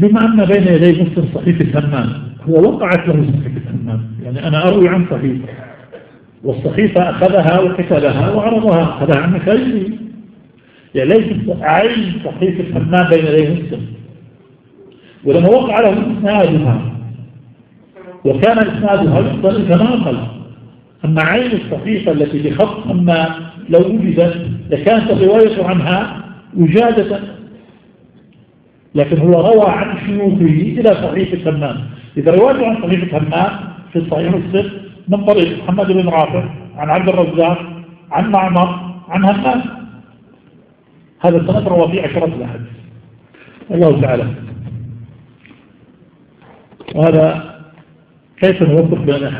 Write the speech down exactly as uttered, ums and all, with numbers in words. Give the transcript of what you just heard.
بما أن بين يدي مسلم صحيفة همام، هو وقعت له صحيفة همام، يعني أنا أروي عن صحيفة والصحيفة أخذها وكتبها وعرضها، أخذها عن خيره، يعني ليس عين صحيفة همام بين يدي مسلم. ولما وقع له إسنادها وكان إسنادها يقبل يتناقل، أما عين الصحيفة التي بخط همام لو وجدت لكانت الرواية عنها وجادة، لكن هو روى عن شيوخه إلى صحيفة همام. إذا روايته عن صحيفة همام في الصحيح الصف من طريق محمد بن رافع عن عبد الرزاق عن معمر عن همام، هذا السند روى فيه عشرة الأحاديث. الله تعالى. وهذا كيف نوفق بين